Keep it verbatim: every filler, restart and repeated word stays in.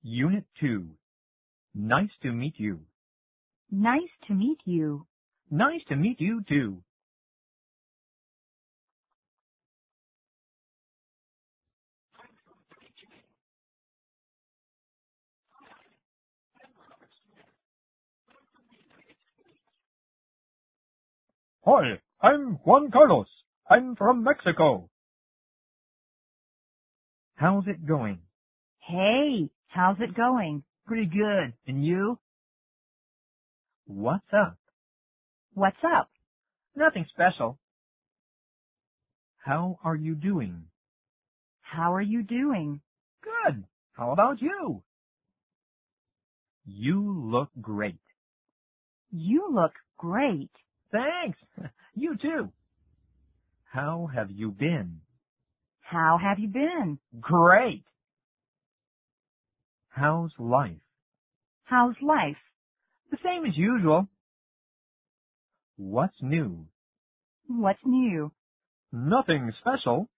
Unit two. Nice to meet you. Nice to meet you. Nice to meet you too. Hi, I'm Juan Carlos. I'm from Mexico. How's it going? Hey, how's it going? Pretty good. And you? What's up? What's up? Nothing special. How are you doing? How are you doing? Good. How about you? You look great. You look great. Thanks. You too. How have you been? How have you been? Great. How's life? How's life? The same as usual. What's new? What's new? Nothing special.